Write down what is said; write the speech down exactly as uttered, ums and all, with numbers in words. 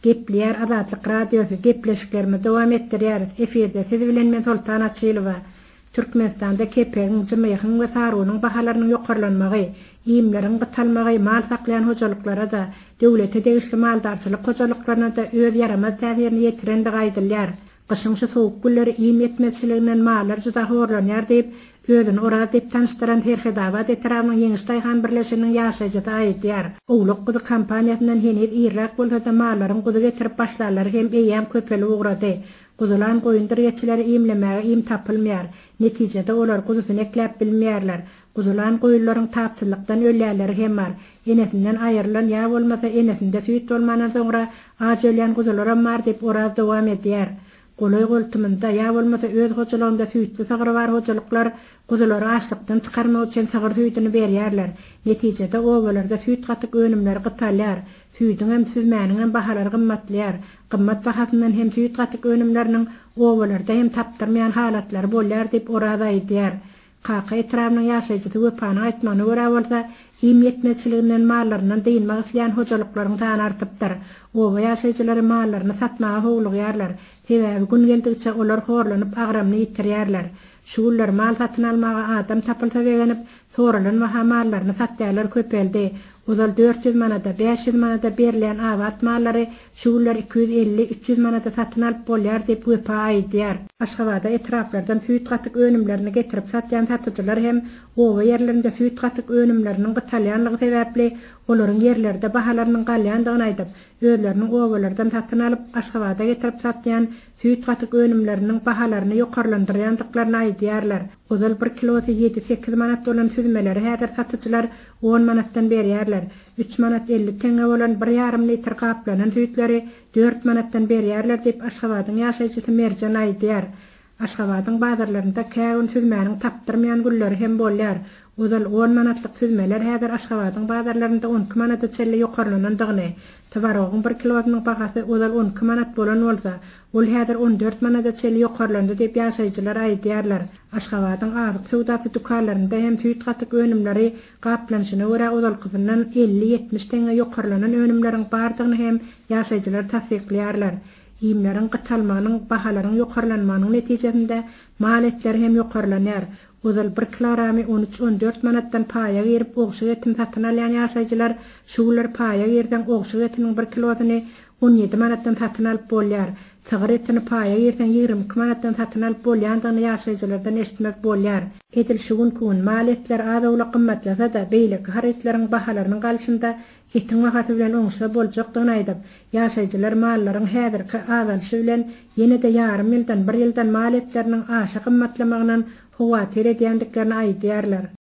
Gepler Azatlyk radiosu gepleşiklerimi dowam etdirýär. Eferde siz bilen men Sultan Açylowa. Türkmenistanda kepegiň jymyýygyň we sarunyň bahalarynyň ýokarlanmagy, iýimleriň gytalmagy, mal saklayan hojalyklara da, döwlete degişli maldarçylyk hojalyklaryna da öz ýaramaz täsirini ýetirendi gaýdylýar. Gyşyň şu sowuk günleri iýim ýetmezçiliginden mallar juda horlanýar diýip, özüni orada diýip tanışdyran Herhedabad etrafynyň Ýeňiştaý han birleşiginiň ýaşaýjyda aýdýar. Owluk gudy kampaniýasyndan henüz ýerrak bolsa da mallaryň gudy getirip başlarlar hem eýäm köpeli ugrady. Guzulan goýundur ýetçileri iýimlemäge iýim tapylmaýar. Netijede olar guzusyny ekläp bilmeýärler. Guzulan goýunlaryň tapsylykdan ölýärleri hem bar. Enesinden aýrylan ýa bolmasa enesinde süýt bolmanan soňra aç ölýän guzulara mar diýip orada dowam edýär. Goloy goltumynda ýa bolmasa öz hojalygynda süýtli sagry bar hojalyklar guzulary açlykdan çykarmak üçin sagry süýtini berýärler. Netijede owalarda süýt gatyk önümleri gytalýar. Süýdüň hem süzmäniň hem bahalary gymmatlýar. Gymmat bahasyndan hem süýt gatyk önümleriniň owalarda hem tapdyrmaýan halatlary bolýar diýip orada aýdýar. Kaka etrafynyň ýaşaýjy wepany aýtmany görä bolsa, iýim ýetmezçiliginden mallarynyň diýilmek isleýän hojalyklaryň sany artypdyr. Owa ýaşaýjylary mallaryny satmaga howlugýarlar. Sebäbi gün geldigçe olar horlanyp agramny ýitirýärler. Şular mal satyn almaga adam tapylsa begenip, soralan we mallaryny satýarlar köpeldi. Ozal dört yüz manata, beş yüz manata berilýän awat mallary şular iki yüz elli üç yüz manata satyn alyp bolýar diýip wepa aýdýar. Aşgabatda etraplardan süýt gatyk önümlerini getirip satýan satyjylar hem owa ýerlerinde süýt gatyk önümleriniň gytalýanlygy sebäpli olaryň ýerlerde bahalarynyň galýandygyny aýdyp, özleriniň owalardan satyn alyp Aşgabatda getirip satýan süýt gatyk önümleriniň bahalaryny ýokarlandyrýandyklaryny aýdýarlar. Ozal bir kilosy ýedi sekiz manat bolan süzmeleri häzir satyjylar on manatdan berýärler. üç manat elli teňe bolan bir ýarym litr gaplanan süýtleri dört manatdan berýärler diýip Aşgabatyň ýaşaýjysy Merjan aýdýar. Aşgabatyň bazarlarynda käwün süzmäniň tapdyrmaýan gülleri hem bolýar. Ozal on manatlyk süzmeler häzir Aşgabatyň bazarlarynda on iki manata çelle ýokarlanandygyny, tawarogyň bir kilosynyň bahasy ozal on iki manat bolan bolsa, ol häzir on dört manata çelle ýokarlandy diýip ýaşaýjylar aýdýarlar. Aşgabatyň azyk sowda dükanlarynda hem süýt gatyk önümleri gaplanyşyna görä ozal gyzyndan elli ýetmiş teňe ýokarlanan önümleriň bardygyny hem ýaşaýjylar tasdiklýarlar. Iýimleriň gytalmagynyň, bahalaryň ýokarlanmagynyň netijesinde mal etleri hem ýokarlanýar. Ozal bir kilogramy on üç on dört manatdan paýa gerip ogşy etin satyn alýan ýaşaýjylar şular paýa gerden ogşy etiniň bir kilosyny on ýedi manatdan satyn alyp bolýar. Sagır etini paýa gerden ýygrimi iki manatdan satyn alyp bolýandygyny ýaşaýjylardan eşitmek bolýar. Edil şugun kun mal etler azawla gymmatlasa da beýleki har etleriň bahalarynyň galşynda etin wagty bilen oňşa boljakdygyny aýdyp, ýaşaýjylar mallaryň häzirki azalşy bilen ýene-de ýarym ýyldan bir ýyldan mal etleriniň aşy gymmatlamagynyň howa tere diýendiklerini aýdýarlar.